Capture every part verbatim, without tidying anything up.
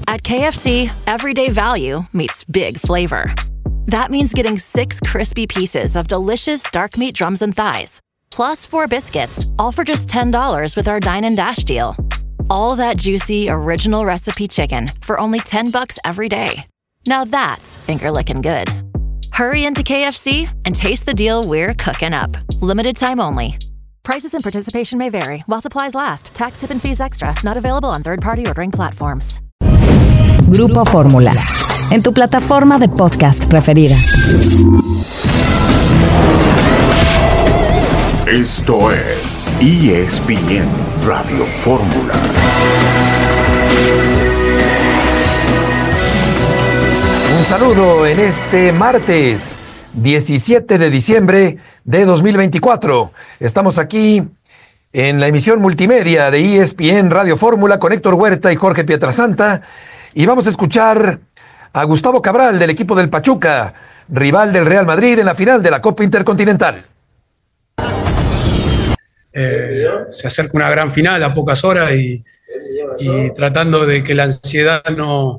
At K F C, everyday value meets big flavor. That means getting six crispy pieces of delicious dark meat drums and thighs, plus four biscuits, all for just ten dollars with our Dine and Dash deal. All that juicy, original recipe chicken for only ten bucks every day. Now that's finger-licking good. Hurry into K F C and taste the deal we're cooking up. Limited time only. Prices and participation may vary while supplies last. Tax, tip, and fees extra. Not available on third-party ordering platforms. Grupo Fórmula, en tu plataforma de podcast preferida. Esto es E S P N Radio Fórmula. Un saludo en este martes diecisiete de diciembre de dos mil veinticuatro. Estamos aquí en la emisión multimedia de E S P N Radio Fórmula con Héctor Huerta y Jorge Pietrasanta. Y vamos a escuchar a Gustavo Cabral del equipo del Pachuca, rival del Real Madrid en la final de la Copa Intercontinental. Eh, se acerca una gran final a pocas horas y, y tratando de que la ansiedad no,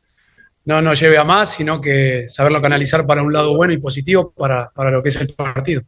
no nos lleve a más, sino que saberlo canalizar para un lado bueno y positivo para, para lo que es el partido.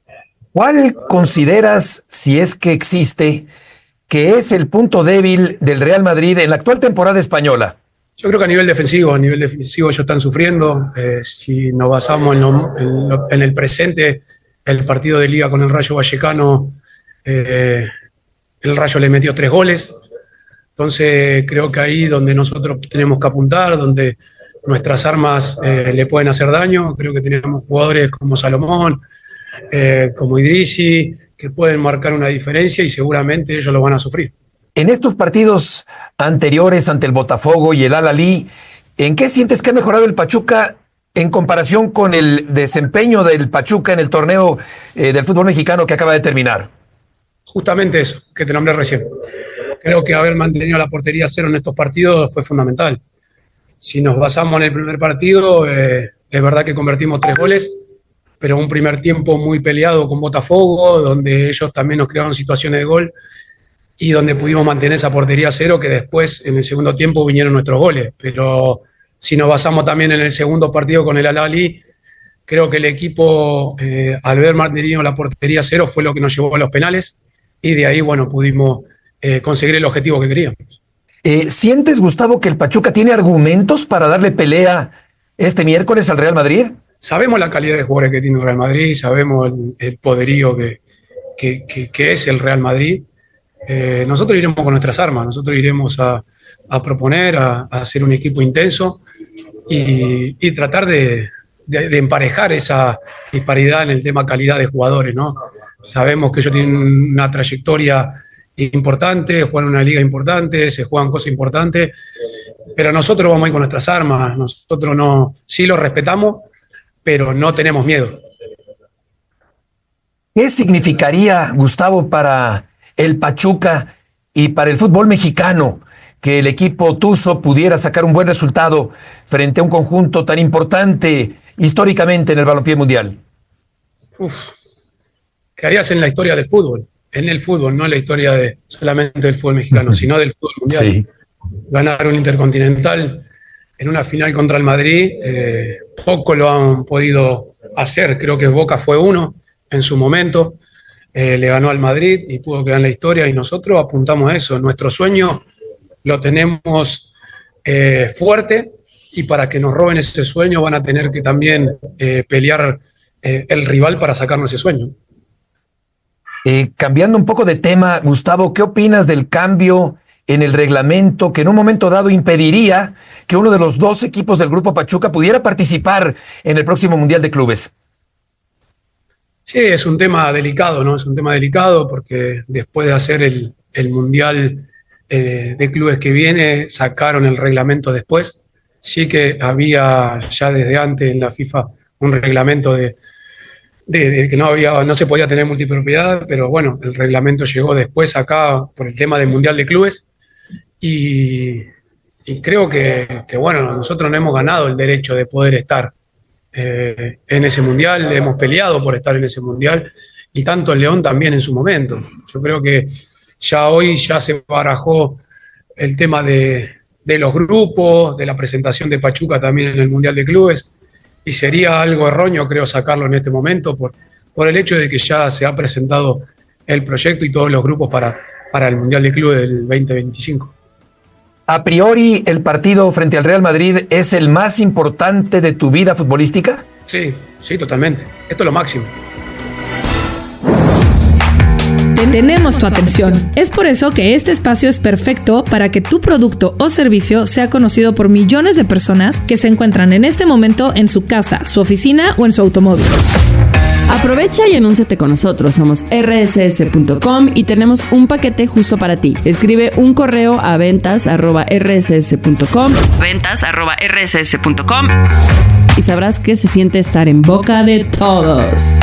¿Cuál consideras, si es que existe, que es el punto débil del Real Madrid en la actual temporada española? Yo creo que a nivel defensivo, a nivel defensivo ellos están sufriendo. Eh, si nos basamos en, lo, en, lo, en el presente, el partido de Liga con el Rayo Vallecano, eh, el Rayo le metió tres goles. Entonces creo que ahí donde nosotros tenemos que apuntar, donde nuestras armas eh, le pueden hacer daño. Creo que tenemos jugadores como Salomón, eh, como Idrissi, que pueden marcar una diferencia y seguramente ellos lo van a sufrir. En estos partidos anteriores ante el Botafogo y el Al-Ahly, ¿en qué sientes que ha mejorado el Pachuca en comparación con el desempeño del Pachuca en el torneo eh, del fútbol mexicano que acaba de terminar? Justamente eso que te nombré recién. Creo que haber mantenido la portería cero en estos partidos fue fundamental. Si nos basamos en el primer partido, eh, es verdad que convertimos tres goles, pero un primer tiempo muy peleado con Botafogo, donde ellos también nos crearon situaciones de gol y donde pudimos mantener esa portería cero, que después en el segundo tiempo vinieron nuestros goles. Pero si nos basamos también en el segundo partido con el Al-Ahly, creo que el equipo, eh, al ver mantenido la portería cero, fue lo que nos llevó a los penales y de ahí, bueno, pudimos eh, conseguir el objetivo que queríamos. Eh, ¿Sientes, Gustavo, que el Pachuca tiene argumentos para darle pelea este miércoles al Real Madrid? Sabemos la calidad de jugadores que tiene el Real Madrid, sabemos el, el poderío que, que, que, que es el Real Madrid. Eh, nosotros iremos con nuestras armas, nosotros iremos a, a proponer, a, a hacer un equipo intenso y, y tratar de, de, de emparejar esa disparidad en el tema calidad de jugadores, ¿no? Sabemos que ellos tienen una trayectoria importante, juegan una liga importante, se juegan cosas importantes, pero nosotros vamos a ir con nuestras armas, nosotros no, sí los respetamos, pero no tenemos miedo. ¿Qué significaría, Gustavo, para el Pachuca y para el fútbol mexicano que el equipo tuzo pudiera sacar un buen resultado frente a un conjunto tan importante históricamente en el balompié mundial? Uf, ¿qué harías en la historia del fútbol? En el fútbol, no en la historia de solamente del fútbol mexicano, sino del fútbol mundial. Sí. Ganar un Intercontinental en una final contra el Madrid, eh, poco lo han podido hacer. Creo que Boca fue uno en su momento. Eh, le ganó al Madrid y pudo quedar en la historia y nosotros apuntamos a eso. Nuestro sueño lo tenemos eh, fuerte y para que nos roben ese sueño van a tener que también eh, pelear eh, el rival para sacarnos ese sueño. Eh, cambiando un poco de tema, Gustavo, ¿qué opinas del cambio en el reglamento que en un momento dado impediría que uno de los dos equipos del Grupo Pachuca pudiera participar en el próximo Mundial de Clubes? Sí, es un tema delicado, ¿no? Es un tema delicado porque después de hacer el, el Mundial eh, de Clubes que viene, sacaron el reglamento después. Sí que había ya desde antes en la FIFA un reglamento de, de, de que no había, no se podía tener multipropiedad, pero bueno, el reglamento llegó después acá por el tema del Mundial de Clubes y, y creo que, que, bueno, nosotros no hemos ganado el derecho de poder estar Eh, en ese mundial, hemos peleado por estar en ese mundial y tanto el León también en su momento. Yo creo que ya hoy ya se barajó el tema de, de los grupos, de la presentación de Pachuca también en el Mundial de Clubes, y sería algo erróneo, creo, sacarlo en este momento por, por el hecho de que ya se ha presentado el proyecto y todos los grupos para, para el Mundial de Clubes del veinte veinticinco. A priori, ¿el partido frente al Real Madrid es el más importante de tu vida futbolística? Sí, sí, totalmente. Esto es lo máximo. Tenemos tu atención. Es por eso que este espacio es perfecto para que tu producto o servicio sea conocido por millones de personas que se encuentran en este momento en su casa, su oficina o en su automóvil. Aprovecha y anúnciate con nosotros. Somos erre ese ese punto com y tenemos un paquete justo para ti. Escribe un correo a ventas arroba erre ese ese punto com, ventas arroba erre ese ese punto com, y sabrás qué se siente estar en boca de todos.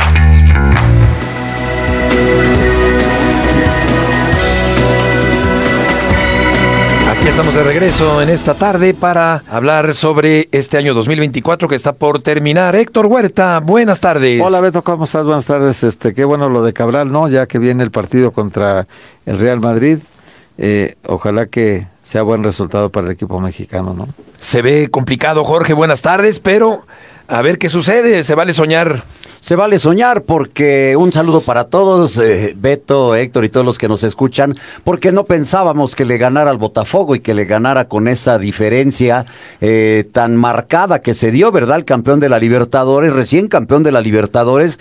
Aquí estamos de regreso en esta tarde para hablar sobre este año dos mil veinticuatro que está por terminar. Héctor Huerta, buenas tardes. Hola Beto, ¿cómo estás? Buenas tardes. Este, qué bueno lo de Cabral, ¿no? Ya que viene el partido contra el Real Madrid. Eh, ojalá que sea buen resultado para el equipo mexicano, ¿no? Se ve complicado, Jorge, buenas tardes, pero a ver qué sucede, se vale soñar. Se vale soñar, porque un saludo para todos, eh, Beto, Héctor y todos los que nos escuchan, porque no pensábamos que le ganara al Botafogo y que le ganara con esa diferencia eh, tan marcada que se dio, ¿verdad? El campeón de la Libertadores, recién campeón de la Libertadores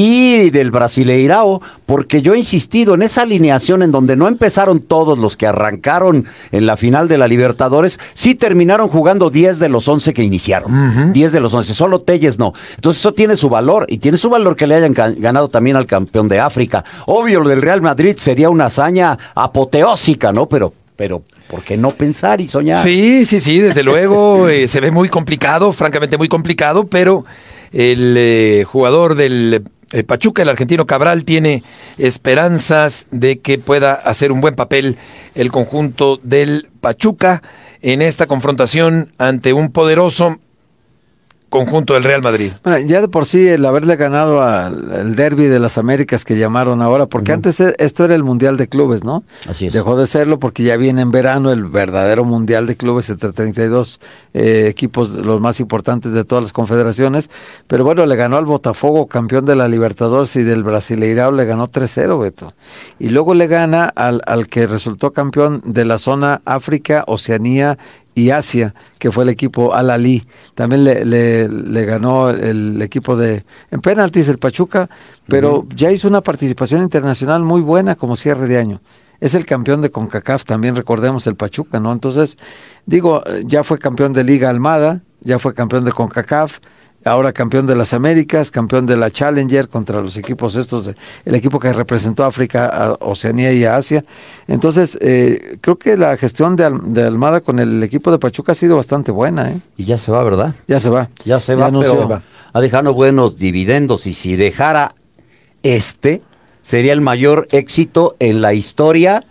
y del Brasileirao, porque yo he insistido en esa alineación en donde no empezaron todos los que arrancaron en la final de la Libertadores, sí terminaron jugando diez de los once que iniciaron, uh-huh. diez de los once, solo Telles no. Entonces eso tiene su valor y tiene su valor que le hayan ganado también al campeón de África. Obvio, lo del Real Madrid sería una hazaña apoteósica, ¿no? Pero, pero, ¿por qué no pensar y soñar? Sí, sí, sí, desde luego, eh, se ve muy complicado, francamente muy complicado, pero el eh, jugador del eh, Pachuca, el argentino Cabral, tiene esperanzas de que pueda hacer un buen papel el conjunto del Pachuca en esta confrontación ante un poderoso conjunto del Real Madrid. Bueno, ya de por sí el haberle ganado al derbi de las Américas que llamaron ahora, porque uh-huh. antes esto era el Mundial de Clubes, ¿no? Así es. Dejó de serlo porque ya viene en verano el verdadero Mundial de Clubes entre treinta y dos eh, equipos, los más importantes de todas las confederaciones, pero bueno, le ganó al Botafogo, campeón de la Libertadores, y del Brasileirao le ganó tres cero, Beto. Y luego le gana al, al que resultó campeón de la zona África, Oceanía y Asia, que fue el equipo Al-Ahly. También le, le, le ganó el equipo de en penaltis el Pachuca, pero uh-huh. ya hizo una participación internacional muy buena como cierre de año. Es el campeón de CONCACAF, también recordemos el Pachuca, ¿no? Entonces, digo, ya fue campeón de Liga Almada, ya fue campeón de CONCACAF, ahora campeón de las Américas, campeón de la Challenger contra los equipos estos, de, el equipo que representó a África, a Oceanía y a Asia. Entonces, eh, creo que la gestión de, Al, de Almada con el equipo de Pachuca ha sido bastante buena, ¿eh? Y ya se va, ¿verdad? Ya se va. Ya se va, ya no pero se va. Ha dejado buenos dividendos, y si dejara este, sería el mayor éxito en la historia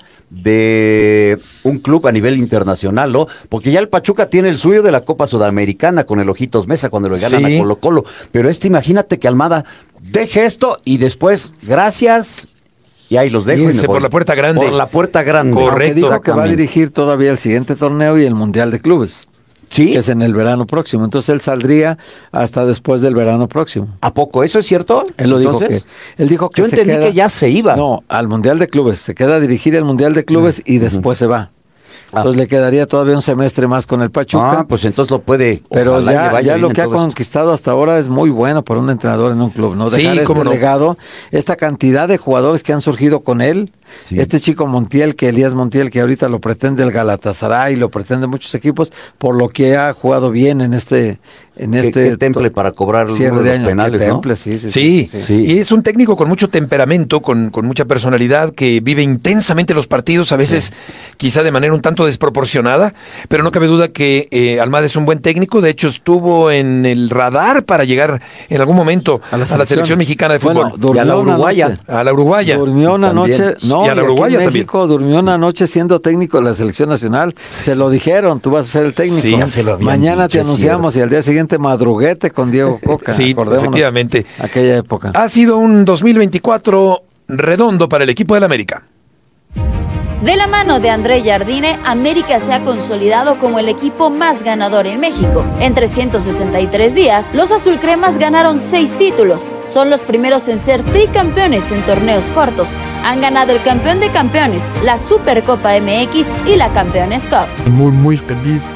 de un club a nivel internacional, ¿no? Porque ya el Pachuca tiene el suyo de la Copa Sudamericana con el Ojitos Mesa cuando le ganan sí. a Colo Colo, pero este, imagínate que Almada deje esto y después, gracias, y ahí los dejo. Y me por la puerta grande. Por la puerta grande. Correcto. Dijo que va a dirigir todavía el siguiente torneo y el Mundial de Clubes. Sí. Que es en el verano próximo. Entonces él saldría hasta después del verano próximo. ¿A poco? ¿Eso es cierto? Él lo dijo que, él dijo que yo se entendí queda, que ya se iba. No, al Mundial de Clubes. Se queda a dirigir el Mundial de Clubes uh-huh. y después uh-huh. se va. Entonces ah. le quedaría todavía un semestre más con el Pachuca. Ah, pues entonces lo puede. Pero ya, ya lo que ha conquistado hasta ahora es muy bueno para un entrenador en un club, ¿no? Dejar sí, este no. legado, esta cantidad de jugadores que han surgido con él. Sí. Este chico Montiel, que Elías Montiel, que ahorita lo pretende el Galatasaray, lo pretende muchos equipos, por lo que ha jugado bien en este en este ¿Qué, qué temple para cobrar cierre de año, penales, ¿no? Temple, sí, sí, sí, sí, sí. Y es un técnico con mucho temperamento, con, con mucha personalidad, que vive intensamente los partidos, a veces sí. quizá de manera un tanto desproporcionada, pero no cabe duda que eh, Almada es un buen técnico. De hecho, estuvo en el radar para llegar en algún momento a la selección, a la selección mexicana de fútbol. Bueno, y a la uruguaya. A la uruguaya. Durmió una también. noche, no, y a la uruguaya en también. México durmió una noche siendo técnico de la selección nacional. Se lo dijeron, tú vas a ser el técnico. Sí, ya se lo Mañana dicho, te anunciamos cierto. Y al día siguiente madruguete con Diego Coca. Sí, efectivamente. Aquella época. Ha sido un dos mil veinticuatro redondo para el equipo del América. De la mano de André Jardine, América se ha consolidado como el equipo más ganador en México. En trescientos sesenta y tres días, los azulcremas ganaron seis títulos. Son los primeros en ser tricampeones en torneos cortos. Han ganado el campeón de campeones, la Supercopa M X y la Campeones Cup. Muy, muy feliz,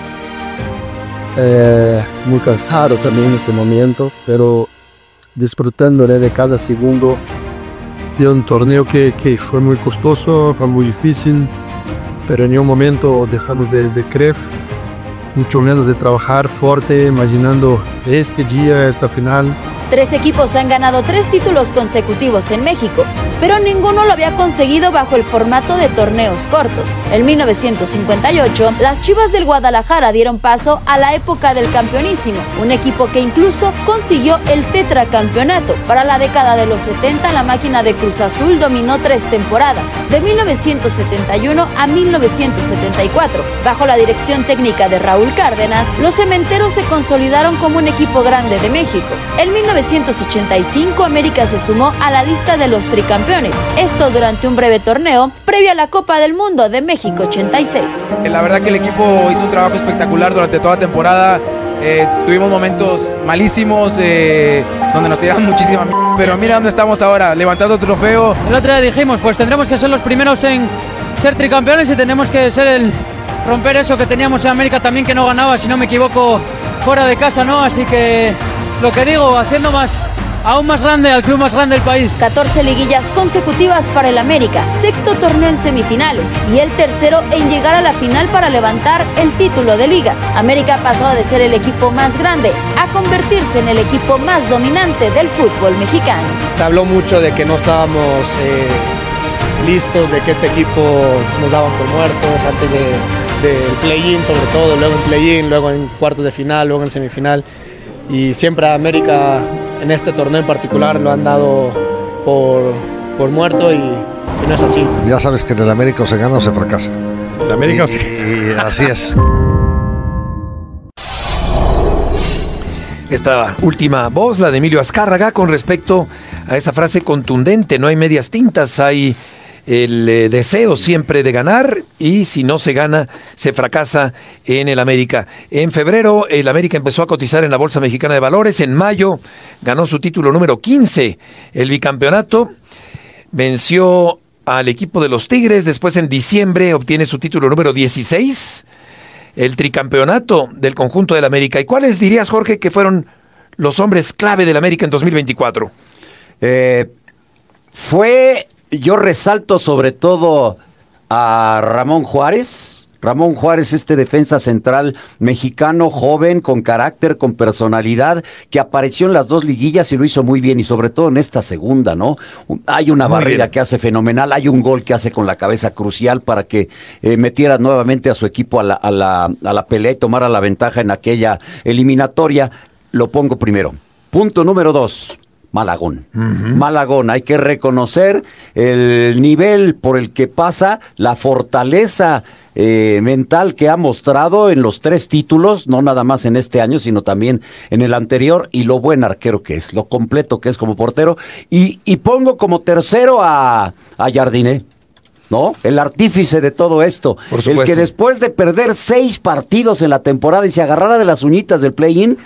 eh, muy cansado también en este momento, pero disfrutando, ¿eh?, de cada segundo de un torneo que, que fue muy costoso, fue muy difícil, pero en ningún momento dejamos de, de creer, mucho menos de trabajar fuerte, imaginando este día, esta final. Tres equipos han ganado tres títulos consecutivos en México, pero ninguno lo había conseguido bajo el formato de torneos cortos. En mil novecientos cincuenta y ocho, las Chivas del Guadalajara dieron paso a la época del campeonísimo, un equipo que incluso consiguió el tetracampeonato. Para la década de los setenta, la máquina de Cruz Azul dominó tres temporadas, de mil novecientos setenta y uno a mil novecientos setenta y cuatro. Bajo la dirección técnica de Raúl Cárdenas, los cementeros se consolidaron como un equipo grande de México. En mil novecientos ochenta y cinco, América se sumó a la lista de los tricampeones. Esto durante un breve torneo previo a la Copa del Mundo de México ochenta y seis. La verdad que el equipo hizo un trabajo espectacular durante toda la temporada. Eh, tuvimos momentos malísimos eh, donde nos tiraban muchísima m***, pero mira dónde estamos ahora, levantando trofeo. El otro día dijimos, pues tendremos que ser los primeros en ser tricampeones y tenemos que ser el romper eso que teníamos en América también, que no ganaba, si no me equivoco, fuera de casa, ¿no? Así que lo que digo, haciendo más, aún más grande al club más grande del país. catorce liguillas consecutivas para el América, sexto torneo en semifinales y el tercero en llegar a la final para levantar el título de liga. América ha pasado de ser el equipo más grande a convertirse en el equipo más dominante del fútbol mexicano. Se habló mucho de que no estábamos eh, listos, de que este equipo nos daban por muertos antes de, del play-in sobre todo, luego en play-in, luego en cuartos de final, luego en semifinal. Y siempre a América en este torneo en particular lo han dado por, por muerto y, y no es así. Ya sabes que en el América o se gana o se fracasa. En el América y, y, y así es. Esta última voz, la de Emilio Azcárraga, con respecto a esa frase contundente: no hay medias tintas, hay el eh, deseo siempre de ganar, y si no se gana, se fracasa en el América. En febrero, el América empezó a cotizar en la Bolsa Mexicana de Valores. En mayo, ganó su título número quince, el bicampeonato. Venció al equipo de los Tigres. Después, en diciembre, obtiene su título número dieciséis, el tricampeonato del conjunto del América. ¿Y cuáles dirías, Jorge, que fueron los hombres clave del América en dos mil veinticuatro? Eh, fue... Yo resalto sobre todo a Ramón Juárez. Ramón Juárez, este defensa central mexicano, joven, con carácter, con personalidad, que apareció en las dos liguillas y lo hizo muy bien, y sobre todo en esta segunda, ¿no? Hay una muy barrida bien que hace fenomenal, hay un gol que hace con la cabeza crucial para que eh, metiera nuevamente a su equipo a la, a, la, a la pelea y tomara la ventaja en aquella eliminatoria. Lo pongo primero. Punto número dos. Malagón. Uh-huh. Malagón, hay que reconocer el nivel por el que pasa, la fortaleza eh, mental que ha mostrado en los tres títulos, no nada más en este año, sino también en el anterior, y lo buen arquero que es, lo completo que es como portero. Y, y pongo como tercero a, a Jardine, ¿no? El artífice de todo esto. El que después de perder seis partidos en la temporada y se agarrara de las uñitas del play-in,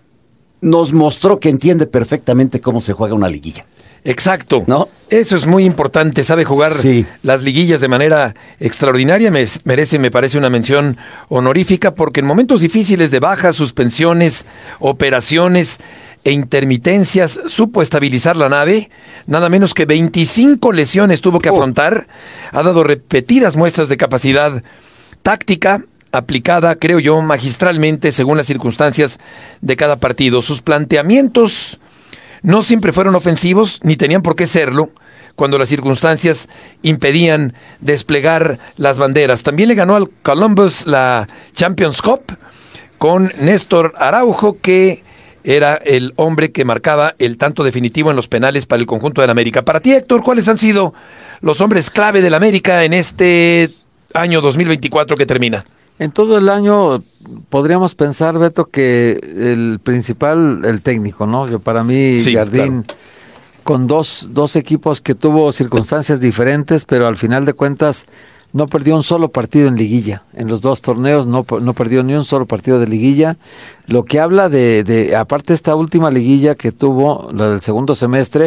nos mostró que entiende perfectamente cómo se juega una liguilla. Exacto, ¿no? Eso es muy importante, sabe jugar sí. las liguillas de manera extraordinaria. Me merece, me parece, una mención honorífica, porque en momentos difíciles de bajas, suspensiones, operaciones e intermitencias, supo estabilizar la nave. Nada menos que veinticinco lesiones tuvo que oh. afrontar. Ha dado repetidas muestras de capacidad táctica, aplicada, creo yo, magistralmente según las circunstancias de cada partido. Sus planteamientos no siempre fueron ofensivos, ni tenían por qué serlo, cuando las circunstancias impedían desplegar las banderas. También le ganó al Columbus la Champions Cup con Néstor Araujo, que era el hombre que marcaba el tanto definitivo en los penales para el conjunto del América. Para ti, Héctor, ¿cuáles han sido los hombres clave del América en este año dos mil veinticuatro que termina? En todo el año podríamos pensar, Beto, que el principal, el técnico, ¿no? Yo, para mí, sí, Jardín, claro, con dos, dos equipos que tuvo circunstancias diferentes, pero al final de cuentas no perdió un solo partido en liguilla. En los dos torneos no, no perdió ni un solo partido de liguilla. Lo que habla de, de aparte esta última liguilla que tuvo, la del segundo semestre,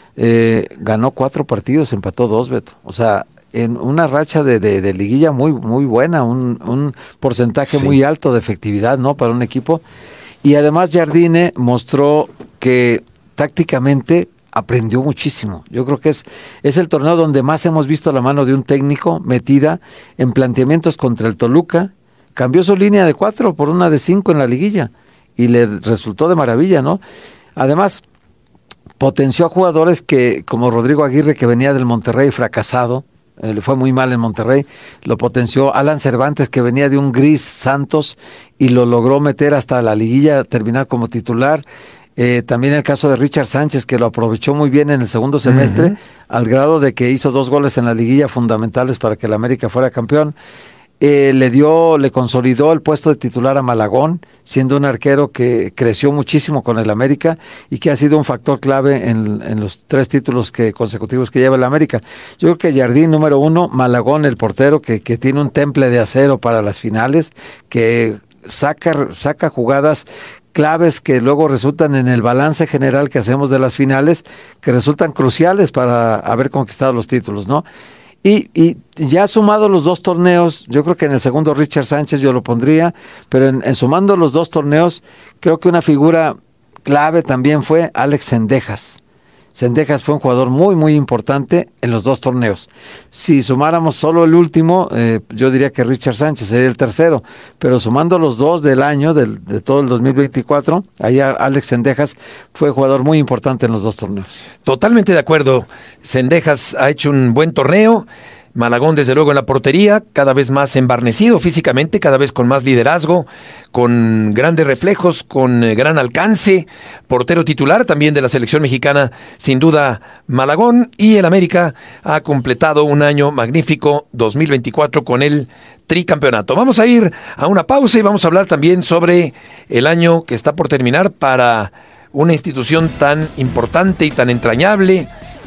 eh, ganó cuatro partidos, empató dos, Beto. O sea, en una racha de, de, de liguilla muy, muy buena, un, un porcentaje sí. muy alto de efectividad, ¿no? Para un equipo. Y además Jardine mostró que tácticamente aprendió muchísimo. Yo creo que es, es el torneo donde más hemos visto la mano de un técnico metida en planteamientos contra el Toluca. Cambió su línea de cuatro por una de cinco en la liguilla y le resultó de maravilla, ¿no? Además, potenció a jugadores que, como Rodrigo Aguirre, que venía del Monterrey fracasado, eh, le fue muy mal en Monterrey, lo potenció. Alan Cervantes, que venía de un gris Santos y lo logró meter hasta la liguilla, terminar como titular. Eh, también el caso de Richard Sánchez, que lo aprovechó muy bien en el segundo semestre, uh-huh. al grado de que hizo dos goles en la liguilla fundamentales para que el América fuera campeón. Eh, le dio, le consolidó el puesto de titular a Malagón, siendo un arquero que creció muchísimo con el América y que ha sido un factor clave en, en los tres títulos que, consecutivos que lleva el América. Yo creo que Jardín, número uno, Malagón, el portero, que, que tiene un temple de acero para las finales, que saca, saca jugadas claves que luego resultan en el balance general que hacemos de las finales, que resultan cruciales para haber conquistado los títulos, ¿no? Y, y ya sumado los dos torneos, yo creo que en el segundo Richard Sánchez yo lo pondría, pero en, en sumando los dos torneos, creo que una figura clave también fue Alex Cendejas. Cendejas fue un jugador muy, muy importante en los dos torneos. Si sumáramos solo el último, eh, yo diría que Richard Sánchez sería el tercero, pero sumando los dos del año, del, de todo el dos mil veinticuatro, ahí Alex Cendejas fue jugador muy importante en los dos torneos. Totalmente de acuerdo. Cendejas ha hecho un buen torneo. Malagón, desde luego, en la portería, cada vez más embarnecido físicamente, cada vez con más liderazgo, con grandes reflejos, con eh, gran alcance. Portero titular también de la selección mexicana, sin duda, Malagón. Y el América ha completado un año magnífico, dos mil veinticuatro, con el tricampeonato. Vamos a ir a una pausa y vamos a hablar también sobre el año que está por terminar para una institución tan importante y tan entrañable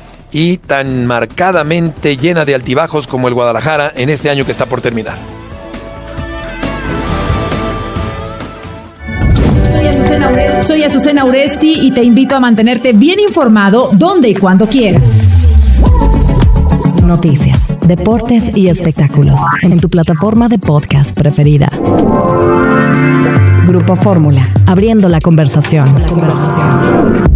y tan marcadamente llena de altibajos como el Guadalajara en este año que está por terminar. Soy Azucena Uresti, Soy Azucena Uresti y te invito a mantenerte bien informado donde y cuando quieras. Noticias, deportes y espectáculos en tu plataforma de podcast preferida. Grupo Fórmula, abriendo la conversación. La conversación.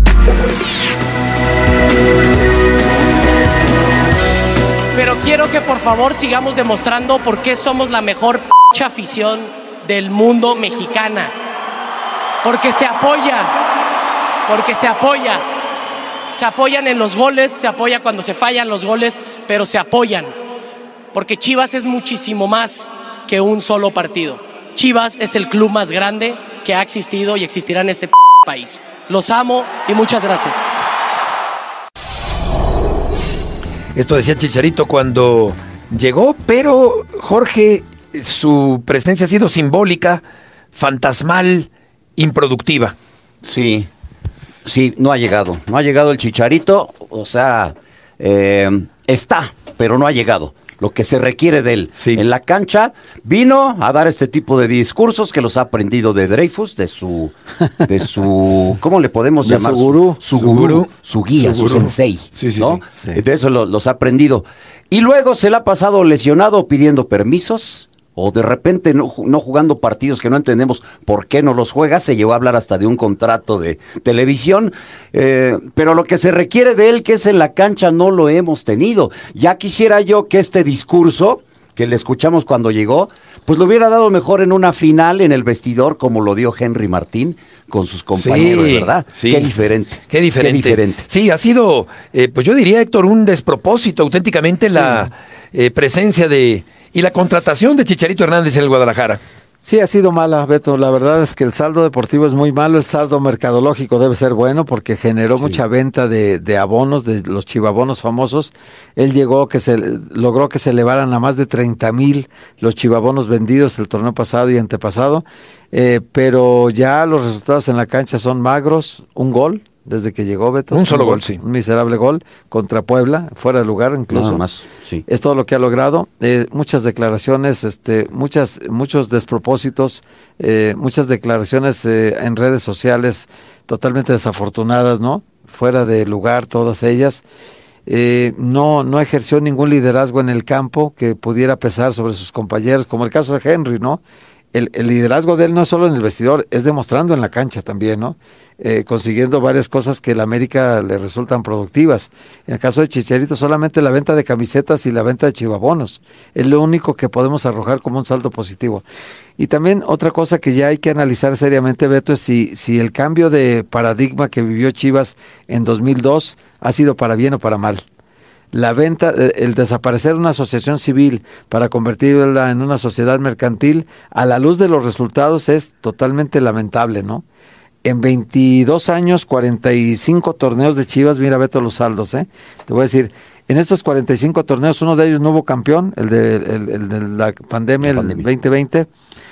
Pero quiero que por favor sigamos demostrando por qué somos la mejor p*** afición del mundo mexicana. Porque se apoya, porque se apoya. Se apoyan en los goles, se apoya cuando se fallan los goles, pero se apoyan. Porque Chivas es muchísimo más que un solo partido. Chivas es el club más grande que ha existido y existirá en este p*** país. Los amo y muchas gracias. Esto decía Chicharito cuando llegó, pero Jorge, su presencia ha sido simbólica, fantasmal, improductiva. Sí, sí, no ha llegado, no ha llegado el Chicharito, o sea, eh, está, pero no ha llegado. Lo que se requiere de él sí. En la cancha, vino a dar este tipo de discursos que los ha aprendido de Dreyfus, de su, de su, ¿cómo le podemos de llamar? Su gurú. Su, su gurú, su guía, su, su sensei, sí, sí, ¿no? Sí, sí. De eso lo, los ha aprendido. Y luego se le ha pasado lesionado pidiendo permisos, o de repente no, no jugando partidos que no entendemos por qué no los juega. Se llegó a hablar hasta de un contrato de televisión, eh, pero lo que se requiere de él, que es en la cancha, no lo hemos tenido. Ya quisiera yo que este discurso que le escuchamos cuando llegó, pues lo hubiera dado mejor en una final en el vestidor, como lo dio Henry Martín con sus compañeros, sí, ¿verdad? Sí. Qué diferente. Qué diferente. Qué diferente. Sí, ha sido, eh, pues yo diría, Héctor, un despropósito auténticamente sí. la eh, presencia de y la contratación de Chicharito Hernández en el Guadalajara. Sí, ha sido mala, Beto. La verdad es que el saldo deportivo es muy malo. El saldo mercadológico debe ser bueno porque generó sí. mucha venta de, de abonos, de los chivabonos famosos. Él llegó, que se logró que se elevaran a más de treinta mil los chivabonos vendidos el torneo pasado y antepasado. Eh, pero ya los resultados en la cancha son magros. Un gol, desde que llegó Beto. Un solo gol, gol, sí. Un miserable gol contra Puebla, fuera de lugar incluso. Nada más, sí. Es todo lo que ha logrado. Eh, muchas declaraciones, este, muchas, muchos despropósitos, eh, muchas declaraciones eh, en redes sociales totalmente desafortunadas, ¿no? Fuera de lugar todas ellas. Eh, no, no ejerció ningún liderazgo en el campo que pudiera pesar sobre sus compañeros, como el caso de Henry, ¿no? El, el liderazgo de él no es solo en el vestidor, es demostrando en la cancha también, ¿no? Eh, consiguiendo varias cosas que a la América le resultan productivas. En el caso de Chicharito, solamente la venta de camisetas y la venta de chivabonos es lo único que podemos arrojar como un saldo positivo. Y también otra cosa que ya hay que analizar seriamente, Beto, es si, si el cambio de paradigma que vivió Chivas en dos mil dos ha sido para bien o para mal. La venta, el desaparecer de una asociación civil para convertirla en una sociedad mercantil, a la luz de los resultados es totalmente lamentable, ¿no? En veintidós años, cuarenta y cinco torneos de Chivas, mira Beto los saldos, ¿eh? Te voy a decir, en estos cuarenta y cinco torneos, uno de ellos no hubo campeón, el de, el, el de la pandemia, la pandemia. El veinte veinte.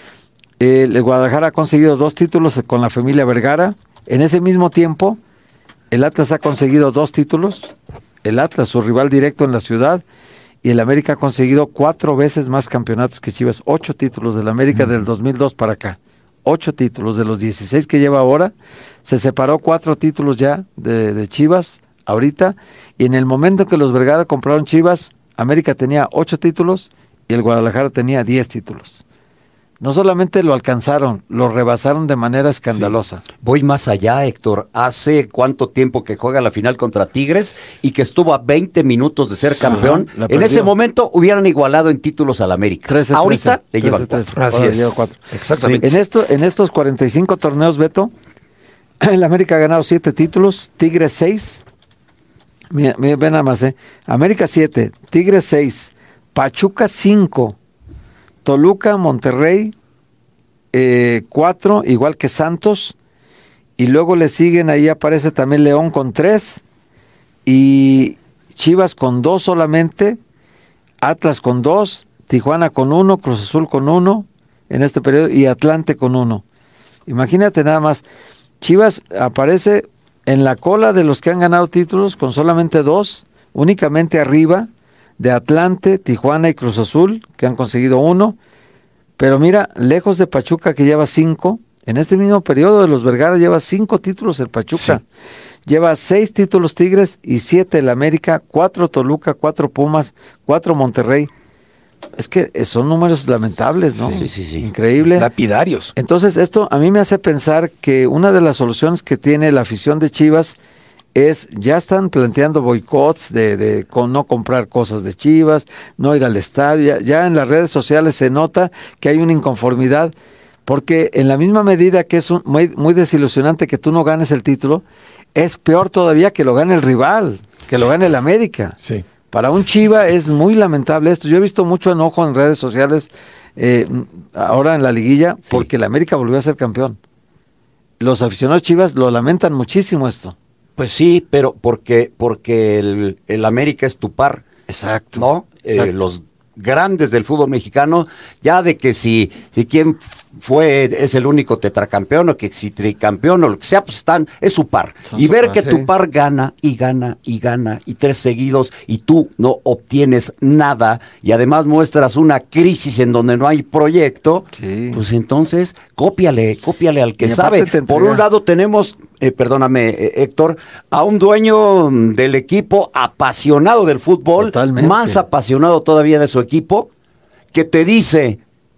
Eh, el Guadalajara ha conseguido dos títulos con la familia Vergara. En ese mismo tiempo, el Atlas ha conseguido dos títulos. El Atlas, su rival directo en la ciudad, y el América ha conseguido cuatro veces más campeonatos que Chivas, ocho títulos del América mm. del dos mil dos para acá, ocho títulos de los dieciséis que lleva ahora, se separó cuatro títulos ya de, de Chivas ahorita, y en el momento que los Vergara compraron Chivas, América tenía ocho títulos y el Guadalajara tenía diez títulos. No solamente lo alcanzaron, lo rebasaron de manera escandalosa. Sí. Voy más allá, Héctor. ¿Hace cuánto tiempo que juega la final contra Tigres y que estuvo a veinte minutos de ser campeón? Sí, en ese momento hubieran igualado en títulos al América. trece, Ahorita le llevan cuatro. Así es. Lleva cuatro. Exactamente. Sí. En, esto, en estos cuarenta y cinco torneos, Beto, el América ha ganado siete títulos, Tigres seis. Mira, mira, ven nada más, ¿eh? América siete, Tigres seis, Pachuca cinco. Toluca, Monterrey, eh, cuatro, igual que Santos, y luego le siguen, ahí aparece también León con tres, y Chivas con dos solamente, Atlas con dos, Tijuana con uno, Cruz Azul con uno, en este periodo, y Atlante con uno. Imagínate nada más, Chivas aparece en la cola de los que han ganado títulos con solamente dos, únicamente arriba de Atlante, Tijuana y Cruz Azul, que han conseguido uno, pero mira, lejos de Pachuca, que lleva cinco, en este mismo periodo de los Vergara lleva cinco títulos el Pachuca, sí. Lleva seis títulos Tigres y siete el América, cuatro Toluca, cuatro Pumas, cuatro Monterrey. Es que son números lamentables, ¿no? Sí, sí, sí. Increíble. Lapidarios. Entonces esto a mí me hace pensar que una de las soluciones que tiene la afición de Chivas es, ya están planteando boicots de, de con no comprar cosas de Chivas, no ir al estadio, ya, ya en las redes sociales se nota que hay una inconformidad, porque en la misma medida que es un, muy, muy desilusionante que tú no ganes el título, es peor todavía que lo gane el rival, que sí. lo gane el América. Sí. Para un Chiva sí. es muy lamentable esto. Yo he visto mucho enojo en redes sociales eh, ahora en la liguilla, sí. porque el América volvió a ser campeón. Los aficionados Chivas lo lamentan muchísimo esto. Pues sí, pero porque porque el, el América es tu par. Exacto. ¿No? Exacto. Eh, los grandes del fútbol mexicano, ya de que si, si quién fue, es el único tetracampeón o que si tricampeón o lo que sea, pues están, es su par. Son y ver par, que sí. tu par gana y gana y gana y tres seguidos y tú no obtienes nada y además muestras una crisis en donde no hay proyecto, sí. pues entonces cópiale, cópiale al que y sabe. Por un lado tenemos, eh, perdóname eh, Héctor, a un dueño del equipo apasionado del fútbol, Totalmente. más apasionado todavía de su equipo, que te dice,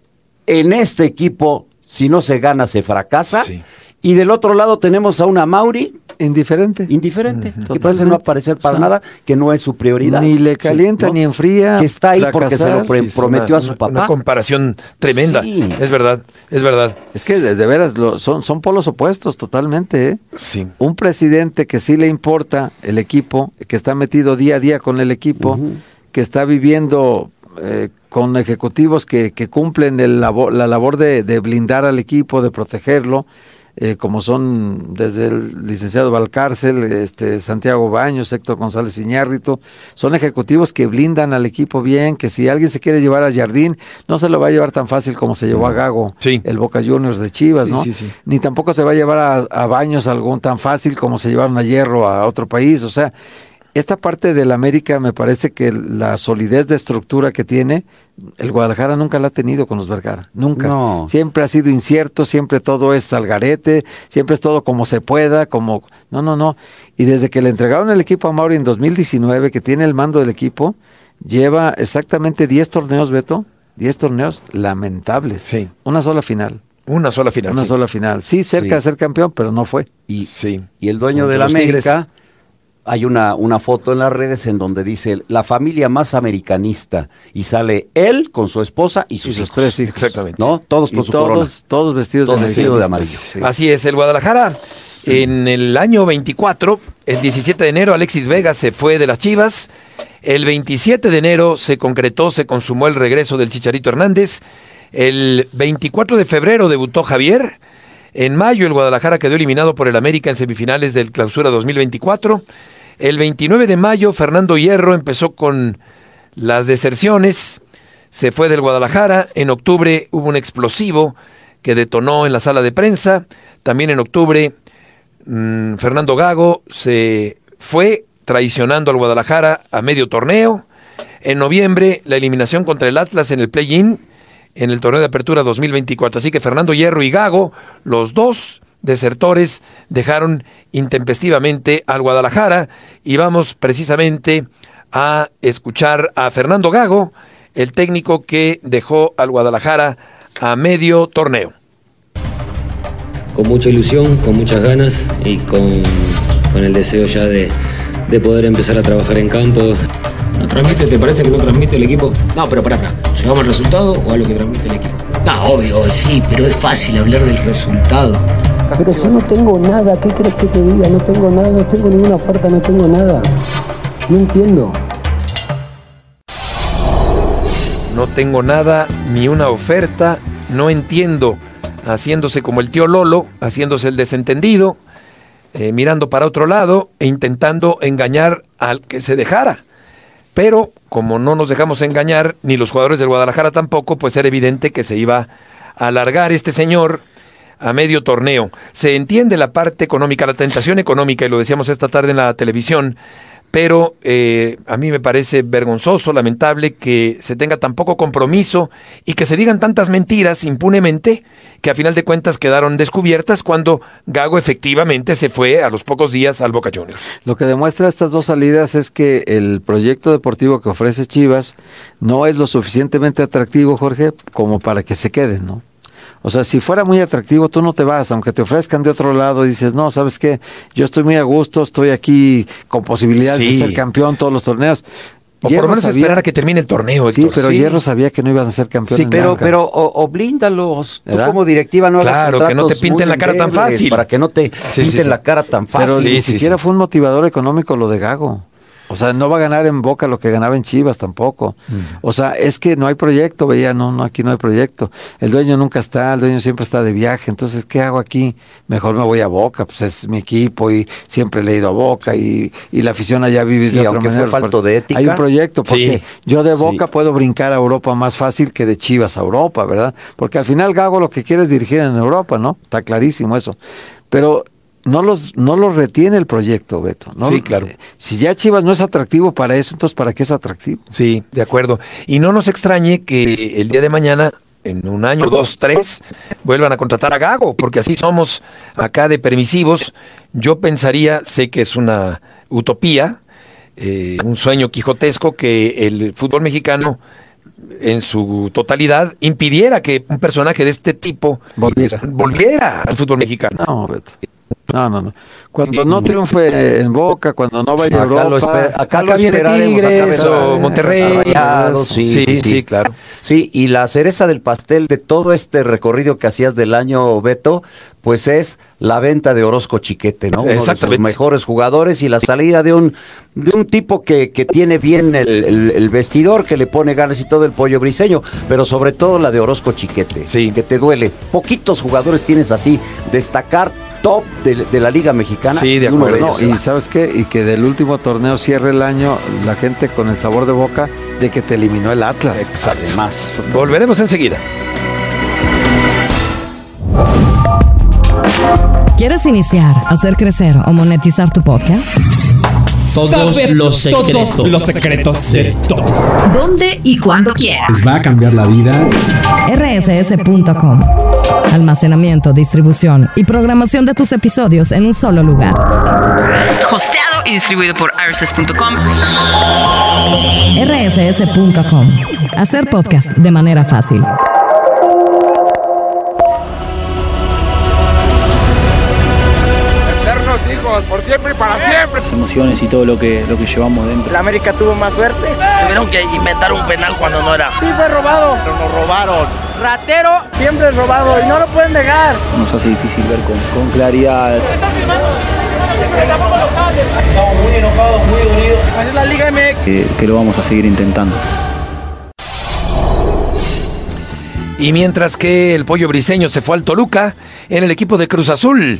en este equipo, si no se gana, se fracasa. Sí. Y del otro lado tenemos a una Mauri indiferente. Indiferente. Uh-huh. Que parece no aparecer para o sea, nada, que no es su prioridad. Ni le calienta, sí, ¿no? ni enfría. Que está ahí fracasar. Porque se lo pre- sí, prometió una, a su papá. Una comparación tremenda. Sí. Es verdad, es verdad. Es que de, de veras lo, son, son polos opuestos totalmente. ¿eh? Sí. Un presidente que sí le importa el equipo, que está metido día a día con el equipo, uh-huh. que está viviendo eh, con ejecutivos que, que cumplen el labor, la labor de, de blindar al equipo, de protegerlo. eh, como son desde el licenciado Valcárcel, este, Santiago Baños, Héctor González Iñárritu, son ejecutivos que blindan al equipo bien, que si alguien se quiere llevar a Jardín, no se lo va a llevar tan fácil como se llevó a Gago, sí. el Boca Juniors de Chivas, sí, ¿no? Sí, sí. Ni tampoco se va a llevar a, a Baños algún tan fácil como se llevaron a Hierro a otro país, o sea, esta parte del América me parece que la solidez de estructura que tiene, el Guadalajara nunca la ha tenido con los Vergara, nunca. No. Siempre ha sido incierto, siempre todo es al garete, siempre es todo como se pueda, como... No, no, no. Y desde que le entregaron el equipo a Mauri en dos mil diecinueve, que tiene el mando del equipo, lleva exactamente diez torneos, Beto, diez torneos lamentables. Sí. Una sola final. Una sola final. Una sí. sola final. Sí, cerca Sí. de ser campeón, pero no fue. Y, sí. y el dueño Contra de la los Tigres. América, hay una, una foto en las redes en donde dice la familia más americanista y sale él con su esposa y sus, Y sus hijos. tres hijos. Exactamente. ¿No? Todos con Y su todos, corona. todos vestidos Todos de, vestidos de americanistas. amarillo. Sí. Así es, el Guadalajara en el año veinticuatro, el diecisiete de enero, Alexis Vega se fue de las Chivas. El veintisiete de enero se concretó, se consumó el regreso del Chicharito Hernández. El veinticuatro de febrero debutó Javier. En mayo el Guadalajara quedó eliminado por el América en semifinales del Clausura dos mil veinticuatro. El veintinueve de mayo Fernando Hierro empezó con las deserciones, se fue del Guadalajara. En octubre hubo un explosivo que detonó en la sala de prensa. También en octubre mmm, Fernando Gago se fue traicionando al Guadalajara a medio torneo. En noviembre la eliminación contra el Atlas en el play-in en el torneo de apertura dos mil veinticuatro. Así que Fernando Hierro y Gago, los dos desertores, dejaron intempestivamente al Guadalajara, y vamos precisamente a escuchar a Fernando Gago, el técnico que dejó al Guadalajara a medio torneo. Con mucha ilusión, con muchas ganas y con, con el deseo ya de, de poder empezar a trabajar en campo. ¿No transmite? ¿Te parece que no transmite el equipo? No, pero pará, pará. ¿Llegamos al resultado o a lo que transmite el equipo? No, obvio, sí, pero es fácil hablar del resultado. Pero si no tengo nada, ¿qué crees que te diga? No tengo nada, no tengo ninguna oferta, no tengo nada. No entiendo. No tengo nada, ni una oferta, no entiendo. Haciéndose como el tío Lolo, haciéndose el desentendido, eh, mirando para otro lado e intentando engañar al que se dejara. Pero como no nos dejamos engañar, ni los jugadores del Guadalajara tampoco, pues era evidente que se iba a alargar este señor a medio torneo. Se entiende la parte económica, la tentación económica, y lo decíamos esta tarde en la televisión, pero eh, a mí me parece vergonzoso, lamentable que se tenga tan poco compromiso y que se digan tantas mentiras impunemente que a final de cuentas quedaron descubiertas cuando Gago efectivamente se fue a los pocos días al Boca Juniors. Lo que demuestra estas dos salidas es que el proyecto deportivo que ofrece Chivas no es lo suficientemente atractivo, Jorge, como para que se queden, ¿no? O sea, si fuera muy atractivo, tú no te vas, aunque te ofrezcan de otro lado y dices, no, ¿sabes qué? Yo estoy muy a gusto, estoy aquí con posibilidades Sí. de ser campeón todos los torneos. O Hierro por lo menos sabía- esperar a que termine el torneo, Sí, Héctor. pero Sí. Hierro sabía que no iban a ser campeones Sí, pero, nunca. pero o, o blíndalos. Tú ¿Verdad? como directiva no hagas Claro, que no te contratos pinten muy la cara tan endebles, fácil. Para que no te Sí, sí, pinten sí. la cara tan fácil. Pero Sí, ni sí, siquiera sí. fue un motivador económico lo de Gago. O sea, no va a ganar en Boca lo que ganaba en Chivas tampoco. O sea, es que no hay proyecto, veía, no, no, aquí no hay proyecto. El dueño nunca está, el dueño siempre está de viaje. Entonces, ¿qué hago aquí? Mejor me voy a Boca, pues es mi equipo y siempre le he ido a Boca y, y la afición allá vive Sí, de otra aunque fue manera. falto de ética. Hay un proyecto, porque Sí. yo de Boca puedo brincar a Europa más fácil que de Chivas a Europa, ¿verdad? Porque al final Gago lo que quiere es dirigir en Europa, ¿no? Está clarísimo eso. Pero no los no los retiene el proyecto, Beto. ¿no? Sí, claro. Si ya Chivas no es atractivo para eso, entonces ¿para qué es atractivo? Sí, de acuerdo. Y no nos extrañe que el día de mañana, en un año, dos, tres, vuelvan a contratar a Gago, porque así somos acá de permisivos. Yo pensaría, sé que es una utopía, eh, un sueño quijotesco, que el fútbol mexicano en su totalidad impidiera que un personaje de este tipo Volviera. volviera al fútbol mexicano. No, Beto. No, no, no. Cuando no triunfe en Boca, cuando no vaya a Europa, lo esper, acá, acá lo viene Tigres acá o Monterrey. Rayados, sí, sí, sí, sí, sí, claro. Sí, y la cereza del pastel de todo este recorrido que hacías del año, Beto, pues es la venta de Orozco Chiquete, ¿no? Uno de sus mejores jugadores y la salida de un de un tipo que, que tiene bien el, el, el vestidor, que le pone ganas y todo, el Pollo Briseño, pero sobre todo la de Orozco Chiquete, sí, que te duele. Poquitos jugadores tienes así, destacar top de, de la Liga Mexicana. Sí, de acuerdo. No, y ¿sabes qué? Y que del último torneo cierre el año la gente con el sabor de boca de que te eliminó el Atlas. Exacto. Además, volveremos enseguida. ¿Quieres iniciar, hacer crecer o monetizar tu podcast? Todos Saber los secretos. Todos los secretos de todos. ¿Dónde y cuándo quieras? Les va a cambiar la vida. R S S punto com. Almacenamiento, distribución y programación de tus episodios en un solo lugar. Hosteado y distribuido por R S S punto com. R S S punto com. Hacer podcast de manera fácil. Hijos, por siempre y para siempre. Las emociones y todo lo que, lo que llevamos dentro. ¿La América tuvo más suerte? Tuvieron que inventar un penal cuando no era. Sí, fue robado. Pero nos robaron. Ratero siempre es robado y no lo pueden negar. Nos hace difícil ver con, con claridad. Estamos muy enojados, muy dolidos. Así es la Liga M X. Que, que lo vamos a seguir intentando. Y mientras que el Pollo Briseño se fue al Toluca, en el equipo de Cruz Azul,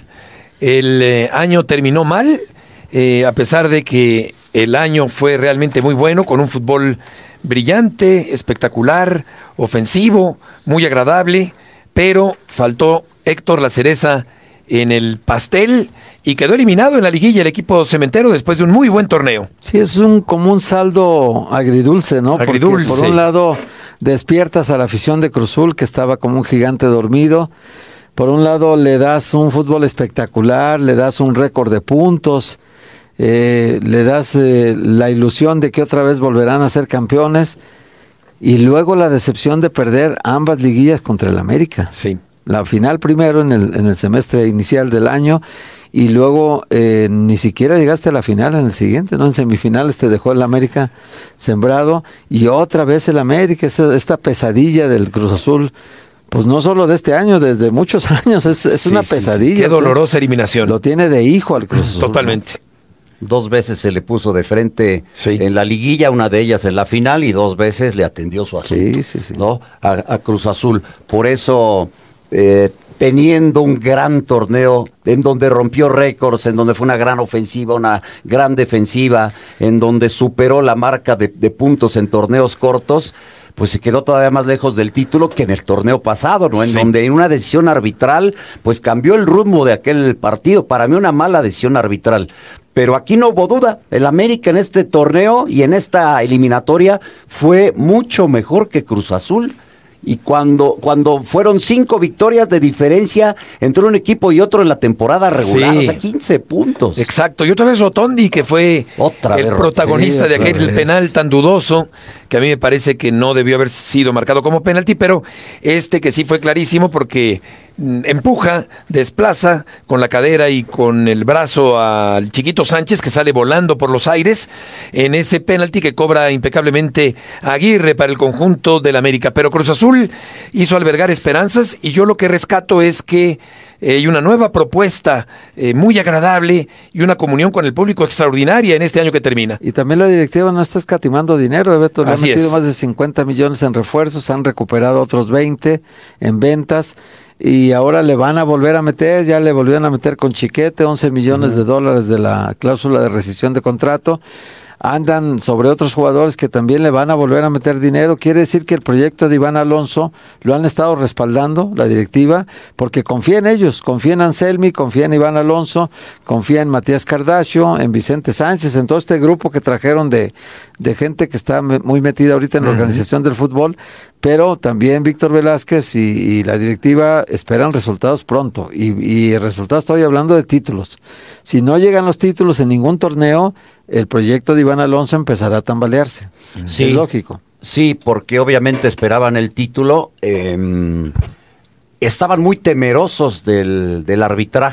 el eh, año terminó mal, eh, a pesar de que el año fue realmente muy bueno, con un fútbol brillante, espectacular, ofensivo, muy agradable, pero faltó Héctor La Cereza en el pastel y quedó eliminado en la liguilla el equipo cementero después de un muy buen torneo. Sí, es un como un saldo agridulce, ¿no? Agridulce. Porque por un lado despiertas a la afición de Cruz Azul, que estaba como un gigante dormido. Por un lado le das un fútbol espectacular, le das un récord de puntos, eh, le das eh, la ilusión de que otra vez volverán a ser campeones, y luego la decepción de perder ambas liguillas contra el América. Sí. La final primero en el, en el semestre inicial del año, y luego eh, ni siquiera llegaste a la final en el siguiente, ¿no? En semifinales te dejó el América sembrado, y otra vez el América, esta, esta pesadilla del Cruz Azul. Pues no solo de este año, desde muchos años, es, es sí, una sí, pesadilla. Sí. Qué dolorosa eliminación. Lo tiene de hijo al Cruz Azul. Totalmente. ¿No? Dos veces se le puso de frente sí. en la liguilla, una de ellas en la final, y dos veces le atendió su asunto, sí, sí, sí. ¿no? a, a Cruz Azul. Por eso, eh, teniendo un gran torneo, en donde rompió récords, en donde fue una gran ofensiva, una gran defensiva, en donde superó la marca de, de puntos en torneos cortos, pues se quedó todavía más lejos del título que en el torneo pasado, ¿no? En sí. donde en una decisión arbitral, pues cambió el rumbo de aquel partido. Para mí una mala decisión arbitral. Pero aquí no hubo duda, el América en este torneo y en esta eliminatoria fue mucho mejor que Cruz Azul. Y cuando, cuando fueron cinco victorias de diferencia entre un equipo y otro en la temporada regular, sí. o sea, quince puntos. Exacto, y otra vez Rotondi, que fue otra el vez, protagonista sí, de aquel vez. penal tan dudoso, que a mí me parece que no debió haber sido marcado como penalti, pero este que sí fue clarísimo porque empuja, desplaza con la cadera y con el brazo al Chiquito Sánchez, que sale volando por los aires en ese penalti que cobra impecablemente Aguirre para el conjunto del América. Pero Cruz Azul hizo albergar esperanzas, y yo lo que rescato es que eh, hay una nueva propuesta eh, muy agradable y una comunión con el público extraordinaria en este año que termina. Y también la directiva no está escatimando dinero, Beto, le ha metido es. más de cincuenta millones en refuerzos, han recuperado otros veinte en ventas, y ahora le van a volver a meter, ya le volvieron a meter con Chiquete, once millones uh-huh. de dólares de la cláusula de rescisión de contrato. Andan sobre otros jugadores que también le van a volver a meter dinero. Quiere decir que el proyecto de Iván Alonso lo han estado respaldando la directiva, porque confía en ellos, confía en Anselmi, confía en Iván Alonso, confía en Matías Cardascio, en Vicente Sánchez, en todo este grupo que trajeron de, de gente que está muy metida ahorita en la organización del fútbol. Pero también Víctor Velázquez y, y la directiva esperan resultados pronto, y, y resultados, estoy hablando de títulos. Si no llegan los títulos en ningún torneo, el proyecto de Iván Alonso empezará a tambalearse. Sí, es lógico. Sí, porque obviamente esperaban el título, eh, estaban muy temerosos del, del arbitraje,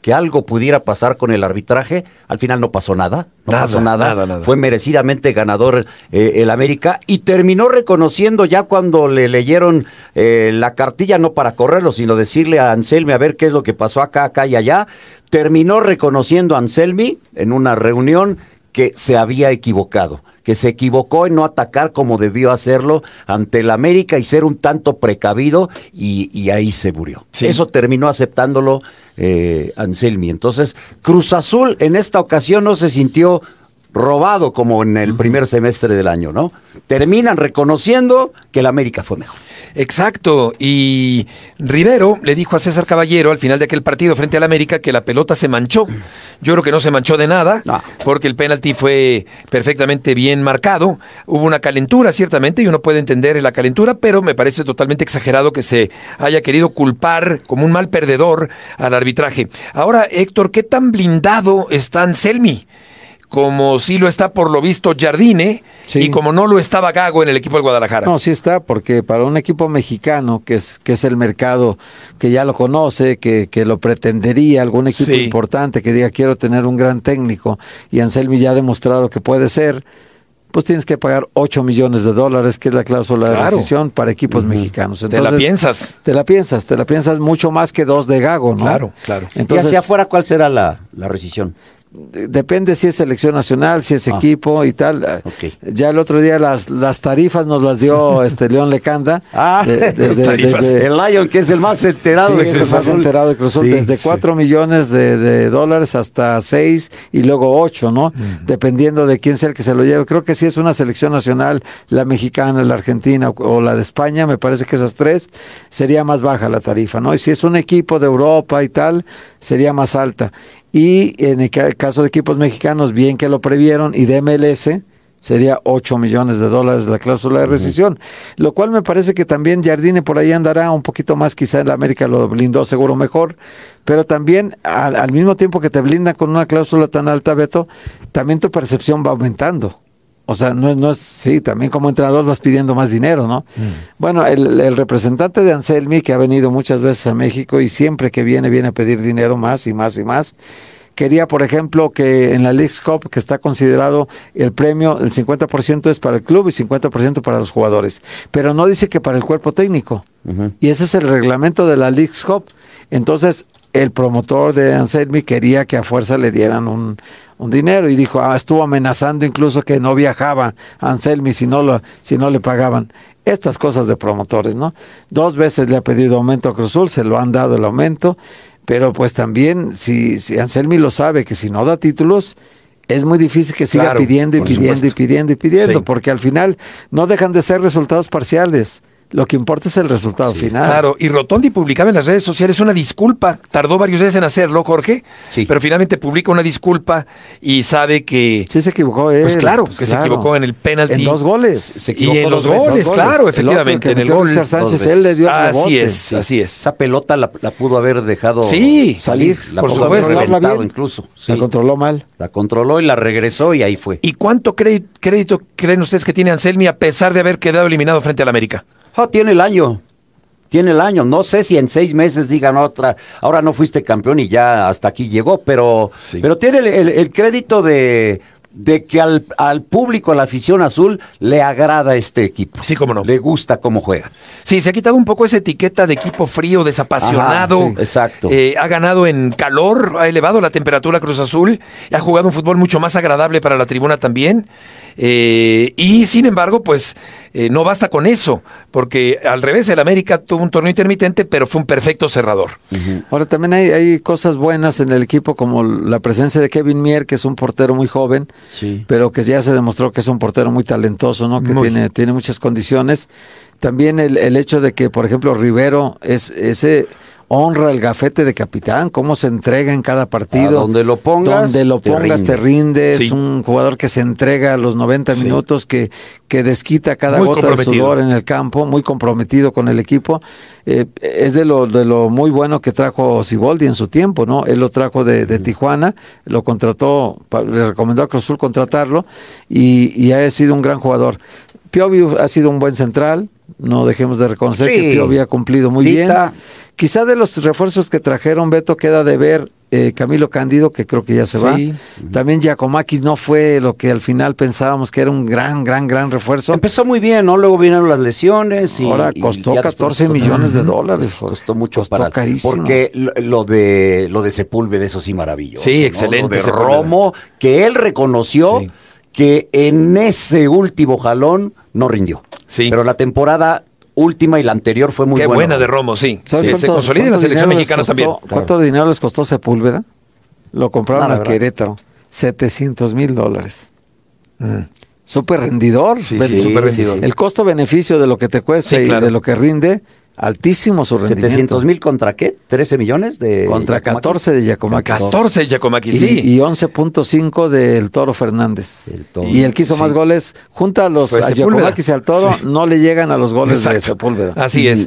que algo pudiera pasar con el arbitraje. Al final no pasó nada, no Nada, pasó nada. nada, nada. Fue merecidamente ganador eh, el América y terminó reconociendo ya cuando le leyeron eh, la cartilla, no para correrlo, sino decirle a Anselmi a ver qué es lo que pasó acá, acá y allá. Terminó reconociendo a Anselmi en una reunión que se había equivocado, que se equivocó en no atacar como debió hacerlo ante el América y ser un tanto precavido, y, y ahí se murió. Sí. Eso terminó aceptándolo eh, Anselmi. Entonces, Cruz Azul en esta ocasión no se sintió robado como en el primer semestre del año, ¿no? Terminan reconociendo que el América fue mejor. Exacto, y Rivero le dijo a César Caballero al final de aquel partido frente al América que la pelota se manchó. Yo creo que no se manchó de nada, no. porque el penalti fue perfectamente bien marcado. Hubo una calentura, ciertamente, y uno puede entender la calentura, pero me parece totalmente exagerado que se haya querido culpar como un mal perdedor al arbitraje. Ahora, Héctor, ¿qué tan blindado está Anselmi? Como sí lo está por lo visto Jardine, sí. y como no lo estaba Gago en el equipo del Guadalajara. No, sí está, porque para un equipo mexicano, que es que es el mercado que ya lo conoce, que, que lo pretendería, algún equipo sí. importante que diga quiero tener un gran técnico, y Anselmi ya ha demostrado que puede ser, pues tienes que pagar ocho millones de dólares, que es la cláusula claro. de rescisión para equipos uh-huh. mexicanos. Entonces, te la piensas. Te la piensas, te la piensas mucho más que dos de Gago, ¿no? Claro, claro. Entonces, y hacia afuera, ¿cuál será la, la rescisión? Depende si es selección nacional, si es ah, equipo y tal. Okay. Ya el otro día las, las tarifas nos las dio este León Lecanda. Ah, de, desde, desde, el Lion, que es el más enterado. Sí, es el más enterado de Cruz Azul. Sí, desde cuatro sí. millones de, de dólares hasta seis y luego ocho, ¿no? Uh-huh. Dependiendo de quién sea el que se lo lleve. Creo que si es una selección nacional, la mexicana, la argentina o, o la de España, me parece que esas tres, sería más baja la tarifa, ¿no? Y si es un equipo de Europa y tal, sería más alta. Y en el caso de equipos mexicanos, bien que lo previeron, y de M L S sería ocho millones de dólares la cláusula de rescisión, uh-huh. lo cual me parece que también Jardine por ahí andará un poquito más, quizá en la América lo blindó seguro mejor, pero también al, al mismo tiempo que te blindan con una cláusula tan alta, Beto, también tu percepción va aumentando. O sea, no es, no es, sí, también como entrenador vas pidiendo más dinero, ¿no? Mm. Bueno, el, el representante de Anselmi, que ha venido muchas veces a México y siempre que viene, viene a pedir dinero más y más y más, quería, por ejemplo, que en la Leagues Cup, que está considerado el premio, el cincuenta por ciento es para el club y cincuenta por ciento para los jugadores, pero no dice que para el cuerpo técnico. Uh-huh. Y ese es el reglamento de la Leagues Cup. Entonces, el promotor de Anselmi quería que a fuerza le dieran un, un dinero y dijo, ah, estuvo amenazando incluso que no viajaba Anselmi si no, lo, si no le pagaban. Estas cosas de promotores, ¿no? Dos veces le ha pedido aumento a Cruz Azul, se lo han dado el aumento, pero pues también, si, si Anselmi lo sabe, que si no da títulos, es muy difícil que siga claro, pidiendo y pidiendo supuesto. y pidiendo y pidiendo, sí. porque al final no dejan de ser resultados parciales. Lo que importa es el resultado sí, final. Claro, y Rotondi publicaba en las redes sociales una disculpa. Tardó varios días en hacerlo, Jorge, sí. pero finalmente publica una disculpa y sabe que... Sí se equivocó él. Pues claro, pues que claro. se equivocó en el penalti. En dos goles. Se y en los goles, goles, claro, efectivamente. En el gol. Sánchez, él le dio el Así rebote. es, sí. así es. Esa pelota la, la pudo haber dejado sí, salir. La por pudo supuesto. haber reventado incluso. Sí. La controló mal. La controló y la regresó y ahí fue. ¿Y cuánto crédito, crédito creen ustedes que tiene Anselmi a pesar de haber quedado eliminado frente al América? Oh, tiene el año, tiene el año, no sé si en seis meses digan otra, ahora no fuiste campeón y ya hasta aquí llegó, pero, sí. pero tiene el, el, el crédito de, de que al, al público, a la afición azul, le agrada este equipo. Sí, cómo no. Le gusta cómo juega. Sí, se ha quitado un poco esa etiqueta de equipo frío, desapasionado. Ajá, sí, exacto. Eh, ha ganado en calor, ha elevado la temperatura Cruz Azul, ha jugado un fútbol mucho más agradable para la tribuna también. Eh, y sin embargo, pues eh, no basta con eso, porque al revés, el América tuvo un torneo intermitente, pero fue un perfecto cerrador. Uh-huh. Ahora también hay, hay cosas buenas en el equipo, como la presencia de Kevin Mier, que es un portero muy joven, sí. pero que ya se demostró que es un portero muy talentoso, ¿no? Que tiene, tiene muchas condiciones. También el, el hecho de que, por ejemplo, Rivero es ese... honra el gafete de capitán, cómo se entrega en cada partido. A donde lo pongas, donde lo pongas te rinde. Te rinde. Sí. Es un jugador que se entrega a los noventa sí. minutos, que, que desquita cada muy gota de sudor en el campo, muy comprometido con el equipo. Eh, es de lo, de lo muy bueno que trajo Siboldi en su tiempo, ¿no? Él lo trajo de, de Tijuana, lo contrató, le recomendó a Cruz Azul contratarlo y, y ha sido un gran jugador. Piovi ha sido un buen central, no dejemos de reconocer sí. que Piovi ha cumplido muy Dita. bien. Quizá de los refuerzos que trajeron, Beto, queda de ver eh, Camilo Cándido, que creo que ya se Sí. va. También Giacomakis no fue lo que al final pensábamos que era un gran, gran, gran refuerzo. Empezó muy bien, ¿no? Luego vinieron las lesiones y Ahora y costó ya después catorce costó- millones de Ujú. dólares. Costó mucho Costó para carísimo. porque lo, lo de lo de Sepúlveda, eso sí maravilloso. Sí, ¿no? excelente, Lo de Sepúlveda. Romo, que él reconoció Sí. que en ese último jalón no rindió. Sí. Pero la temporada última y la anterior fue muy Qué buena. buena de Romo, sí. ¿Sabes Sí, se cuánto- consolida en la cuánto selección dinero les mexicana costó- también. ¿Cuánto dinero les costó Sepúlveda? Lo compraron Nada, al ¿verdad? Querétaro. setecientos mil dólares. Súper rendidor. Sí, Ven- sí, súper rendidor. El costo-beneficio de lo que te cuesta Sí, y claro. de lo que rinde, altísimo su rendimiento. setecientos mil contra qué? ¿trece millones de Contra Giacomakis? catorce de Giacomakis. catorce Giacomakis, Y, sí. y once punto cinco del Toro Fernández. El Toro. Y el que hizo Sí. más goles, junta a los Fue a Sepúlveda. Giacomakis y al Toro, Sí. no le llegan a los goles de Exacto. Sepúlveda. Así es.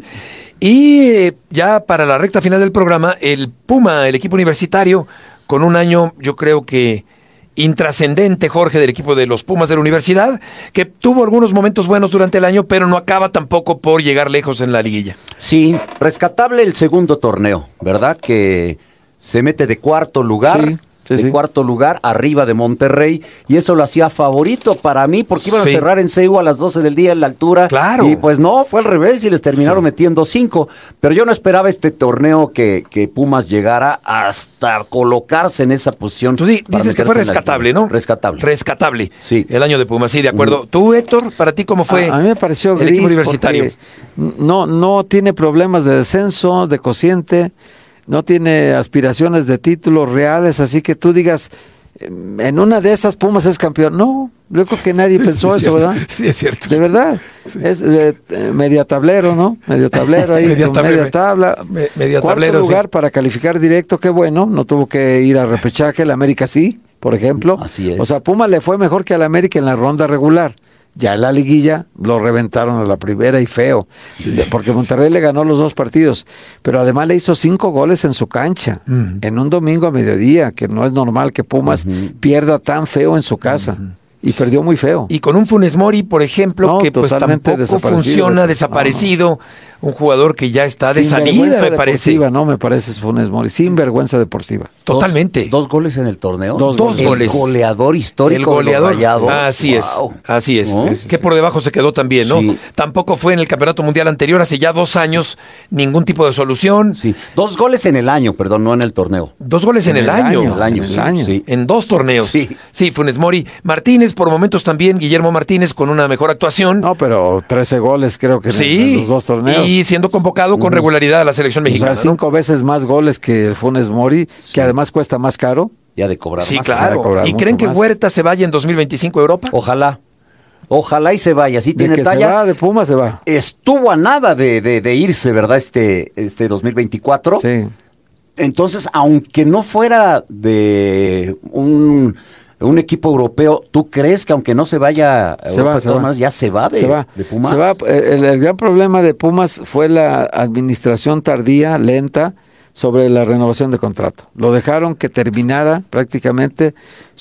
Y eh, ya para la recta final del programa, el Puma, el equipo universitario, con un año, yo creo que intrascendente, Jorge, del equipo de los Pumas de la universidad, que tuvo algunos momentos buenos durante el año, pero no acaba tampoco por llegar lejos en la liguilla. Sí, rescatable el segundo torneo, ¿verdad? Que se mete de cuarto lugar, Sí, sí, de sí. cuarto lugar, arriba de Monterrey, y eso lo hacía favorito para mí, porque iban Sí. a cerrar en C E U a las doce del día en la altura. Claro. Y pues no, fue al revés y les terminaron Sí. metiendo cinco. Pero yo no esperaba este torneo que, que Pumas llegara hasta colocarse en esa posición. Tú di- para dices que fue meterse en la rescatable, liguilla. ¿no? Rescatable. Rescatable. Sí. El año de Pumas, sí, de acuerdo. Tú, Héctor, para ti, ¿cómo fue A, a mí me pareció el gris equipo universitario? porque no, no tiene problemas de descenso, de cociente, no tiene aspiraciones de títulos reales, así que tú digas, em, en una de esas Pumas es campeón. No, yo creo que nadie pensó Sí, es eso, cierto. ¿verdad? Sí, es cierto. De verdad. Es eh, eh, media tablero, ¿no? Medio tablero ahí, Media con tablero. media tabla. Me- media Cuarto tablero, sí. lugar para calificar directo, qué bueno, no tuvo que ir a repechaje, el América sí, por ejemplo. Así es. O sea, Puma le fue mejor que al América en la ronda regular. Ya en la liguilla lo reventaron a la primera y feo, de- porque Monterrey le ganó los dos partidos, pero además le hizo cinco goles en su cancha, en un domingo a mediodía, que no es normal que Pumas pierda tan feo en su casa, y perdió muy feo. Y con un Funes Mori, por ejemplo, No, que pues totalmente tampoco desaparecido. funciona, No, desaparecido, un jugador que ya está de Sin salida, vergüenza me parece. deportiva, no me parece Funes Mori, sin vergüenza deportiva. Totalmente. Dos, dos goles en el torneo. Dos Dos El goles. goleador histórico El goleador. de los Rayados. Así Wow. es, así es. ¿No? Que por debajo se quedó también, ¿no? Sí. Tampoco fue en el Campeonato Mundial anterior, hace ya dos años, ningún tipo de solución. Sí, dos goles en el año, perdón, no en el torneo. Dos goles en, el, año. el año, en el sí, año. sí. En dos torneos. Sí. Sí, Funes Mori. Martínez, por momentos también, Guillermo Martínez con una mejor actuación. No, pero trece goles creo que en- sí. en los dos torneos. Y siendo convocado con regularidad a la selección O sea, mexicana. ¿no? cinco veces más goles que el Funes Mori, que además cuesta más caro. Ya de cobrar Sí, más. va a claro. cobrar ¿Y mucho creen que más. Huerta se vaya en dos mil veinticinco a Europa? Ojalá. Ojalá y se vaya. Sí De tiene que se talla. va de Puma, se va. Estuvo a nada de, de- de irse, ¿verdad? Este, este dos mil veinticuatro. Sí. Entonces, aunque no fuera de un, un equipo europeo, ¿tú crees que aunque no se vaya a Se Europa, va, de se todas va. maneras, ya se va de, se va, de Pumas? se va. El, el gran problema de Pumas fue la administración tardía, lenta, sobre la renovación de contrato. Lo dejaron que terminara prácticamente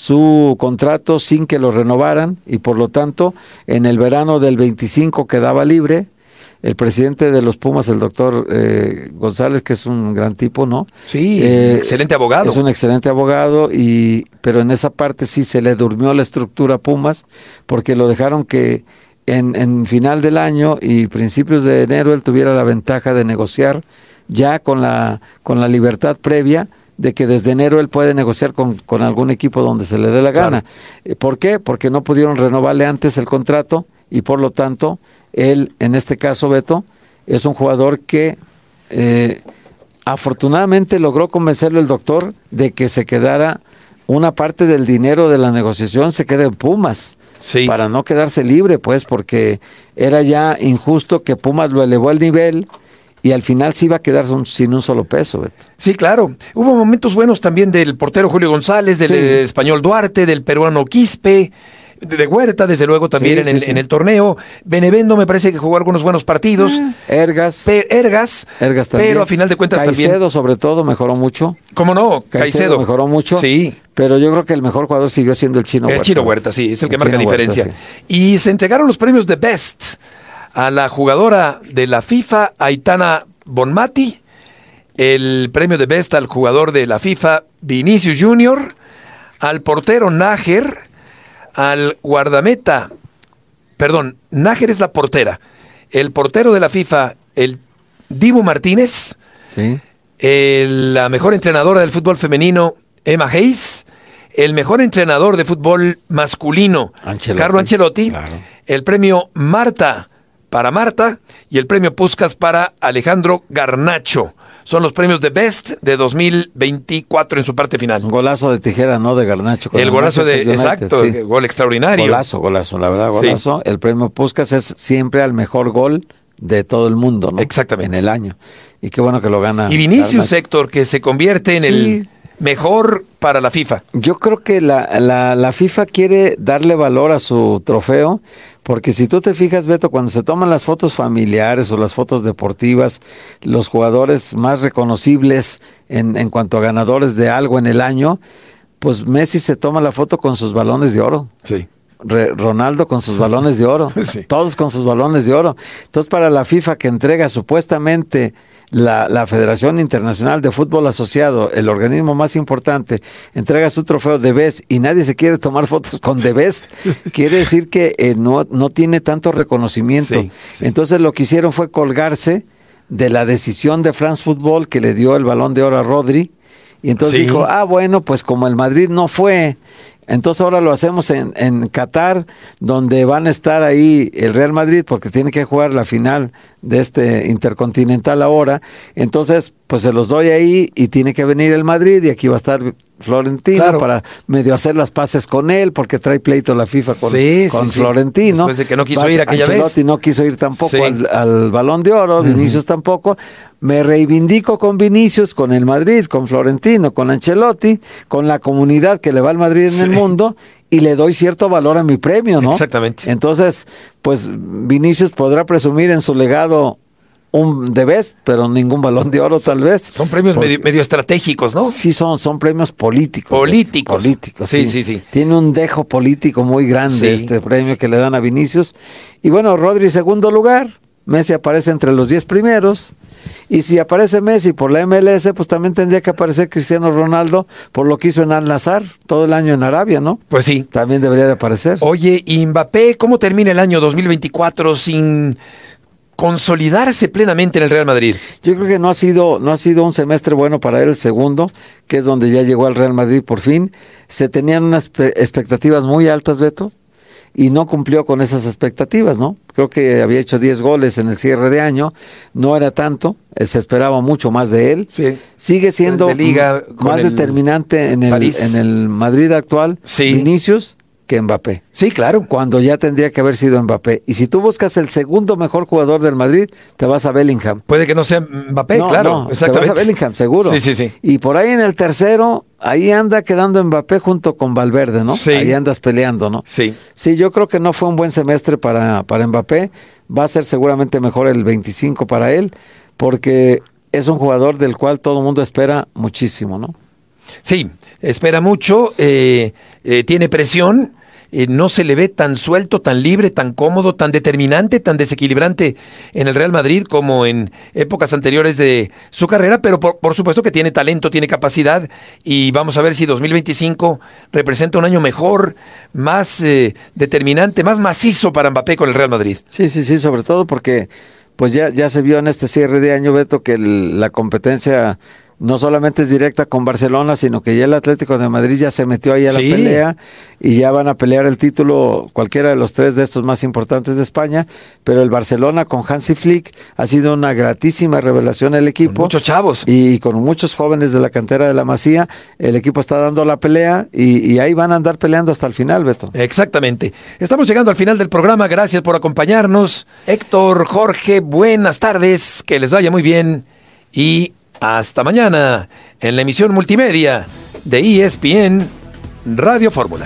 su contrato sin que lo renovaran y por lo tanto en el verano del veinticinco quedaba libre. El presidente de los Pumas, el doctor eh, González, que es un gran tipo, ¿no? Sí, Eh, excelente abogado. Es un excelente abogado, y pero en esa parte sí se le durmió la estructura a Pumas, porque lo dejaron que en, en final del año y principios de enero él tuviera la ventaja de negociar ya con la, con la libertad previa de que desde enero él puede negociar con, con algún equipo donde se le dé la gana. Eh, ¿Por qué? Porque no pudieron renovarle antes el contrato y por lo tanto él, en este caso Beto, es un jugador que eh, afortunadamente logró convencerlo el doctor de que se quedara una parte del dinero de la negociación, se quede en Pumas, Sí. para no quedarse libre, pues, porque era ya injusto que Pumas lo elevó al nivel y al final se iba a quedar un- sin un solo peso, Beto. Sí, claro. Hubo momentos buenos también del portero Julio González, del Sí. eh, español Duarte, del peruano Quispe, de, de Huerta, desde luego también Sí, en, sí, el, sí. en el torneo. Benevendo me parece que jugó algunos buenos partidos. Ergas, Pe- Ergas, Ergas también. pero a final de cuentas Caicedo también. sobre todo mejoró mucho. ¿Cómo no? Caicedo, Caicedo. mejoró mucho. Sí. Pero yo creo que el mejor jugador siguió siendo el Chino El Huerta. Chino Huerta, sí, es el que marca Chino Huerta, diferencia. sí. Y se entregaron los premios de Best a la jugadora de la FIFA, Aitana Bonmati, el premio de Best al jugador de la FIFA, Vinicius Junior, al portero Nájer, al guardameta, perdón, Nájer es la portera, el portero de la FIFA, el Dibu Martínez, sí. el, la mejor entrenadora del fútbol femenino, Emma Hayes, el mejor entrenador de fútbol masculino, Ancelotti. Carlo Ancelotti, Claro. el premio Marta para Marta y el premio Puskás para Alejandro Garnacho. Son los premios de Best de dos mil veinticuatro en su parte final. Un golazo de tijera, ¿no? De Garnacho. con El golazo de, Manchester United, exacto, sí. gol extraordinario. Golazo, golazo, la verdad, golazo. Sí. El premio Puskás es siempre al mejor gol de todo el mundo, ¿no? Exactamente. En el año. Y qué bueno que lo gana. Y Vinicius, Garnacho. Héctor, que se convierte en Sí. el mejor para la FIFA. Yo creo que la, la, la FIFA quiere darle valor a su trofeo, porque si tú te fijas, Beto, cuando se toman las fotos familiares o las fotos deportivas, los jugadores más reconocibles en, en cuanto a ganadores de algo en el año, pues Messi se toma la foto con sus balones de oro. Sí. Re- Ronaldo con sus balones de oro, Sí. todos con sus balones de oro. Entonces, para la FIFA, que entrega supuestamente la, la Federación Internacional de Fútbol Asociado, el organismo más importante, entrega su trofeo de Best y nadie se quiere tomar fotos con The Best, quiere decir que eh, no, no tiene tanto reconocimiento. Sí, sí. Entonces, lo que hicieron fue colgarse de la decisión de France Football que le dio el balón de oro a Rodri. Y entonces Sí. dijo, ah, bueno, pues como el Madrid no fue, entonces ahora lo hacemos en, en Qatar, donde van a estar ahí el Real Madrid, porque tiene que jugar la final de este Intercontinental ahora. Entonces, pues se los doy ahí y tiene que venir el Madrid y aquí va a estar Florentino Claro. para medio hacer las paces con él, porque trae pleito la FIFA con, Sí, con sí, sí. Florentino. Después de que no quiso Va- ir aquella Ancelotti vez. no quiso ir tampoco Sí. al, al Balón de Oro, Vinicius tampoco. Me reivindico con Vinicius, con el Madrid, con Florentino, con Ancelotti, con la comunidad que le va al Madrid en Sí. el mundo y le doy cierto valor a mi premio, ¿no? Exactamente. Entonces, pues Vinicius podrá presumir en su legado un The Best, pero ningún Balón de Oro tal vez. Son premios Porque- medio, medio estratégicos, ¿no? Sí, son, son premios políticos. Políticos. Políticos, Sí, sí. sí, sí. Tiene un dejo político muy grande Sí. este premio que le dan a Vinicius. Y bueno, Rodri segundo lugar, Messi aparece entre los diez primeros. Y si aparece Messi por la M L S, pues también tendría que aparecer Cristiano Ronaldo por lo que hizo en Al-Nassr todo el año en Arabia, ¿no? Pues sí. También debería de aparecer. Oye, y Mbappé, ¿cómo termina el año dos mil veinticuatro sin consolidarse plenamente en el Real Madrid? Yo creo que no ha sido no ha sido un semestre bueno para él, el segundo, que es donde ya llegó al Real Madrid por fin. Se tenían unas pe- expectativas muy altas, Beto, y no cumplió con esas expectativas, ¿no? Creo que había hecho diez goles en el cierre de año, no era tanto, eh, se esperaba mucho más de él. Sí. Sigue siendo De liga m- con más el determinante en el, París. en el Madrid actual, Sí. Vinicius, que Mbappé. Sí, claro. Cuando ya tendría que haber sido Mbappé. Y si tú buscas el segundo mejor jugador del Madrid, te vas a Bellingham. Puede que no sea Mbappé, No, claro. no, te exactamente. vas a Bellingham, seguro. Sí, sí, sí. Y por ahí en el tercero, ahí anda quedando Mbappé junto con Valverde, ¿no? Sí. Ahí andas peleando, ¿no? Sí. Sí, yo creo que no fue un buen semestre para, para Mbappé. Va a ser seguramente mejor el veinticinco para él, porque es un jugador del cual todo el mundo espera muchísimo, ¿no? Sí, espera mucho, eh, eh, tiene presión, eh, no se le ve tan suelto, tan libre, tan cómodo, tan determinante, tan desequilibrante en el Real Madrid como en épocas anteriores de su carrera, pero por, por supuesto que tiene talento, tiene capacidad y vamos a ver si dos mil veinticinco representa un año mejor, más eh, determinante, más macizo para Mbappé con el Real Madrid. Sí, sí, sí, sobre todo porque pues ya, ya se vio en este cierre de año, Beto, que el- la competencia no solamente es directa con Barcelona, sino que ya el Atlético de Madrid ya se metió ahí a la Sí. pelea y ya van a pelear el título cualquiera de los tres de estos más importantes de España, pero el Barcelona con Hansi Flick ha sido una gratísima revelación el equipo. Con muchos chavos. Y con muchos jóvenes de la cantera de la Masía, el equipo está dando la pelea y, y ahí van a andar peleando hasta el final, Beto. Exactamente. Estamos llegando al final del programa. Gracias por acompañarnos. Héctor, Jorge, buenas tardes. Que les vaya muy bien. Y hasta mañana en la emisión multimedia de E S P N Radio Fórmula.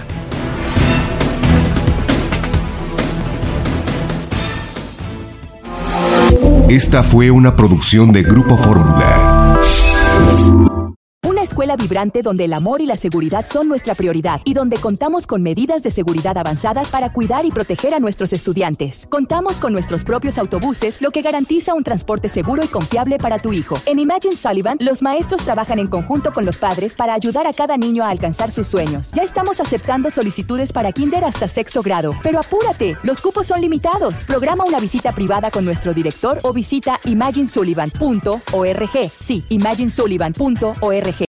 Esta fue una producción de Grupo Fórmula. Una escuela vibrante donde el amor y la seguridad son nuestra prioridad y donde contamos con medidas de seguridad avanzadas para cuidar y proteger a nuestros estudiantes. Contamos con nuestros propios autobuses, lo que garantiza un transporte seguro y confiable para tu hijo. En Imagine Sullivan, los maestros trabajan en conjunto con los padres para ayudar a cada niño a alcanzar sus sueños. Ya estamos aceptando solicitudes para kinder hasta sexto grado. Pero apúrate, los cupos son limitados. Programa una visita privada con nuestro director o visita imagine sullivan punto org. Sí, imagine sullivan punto org.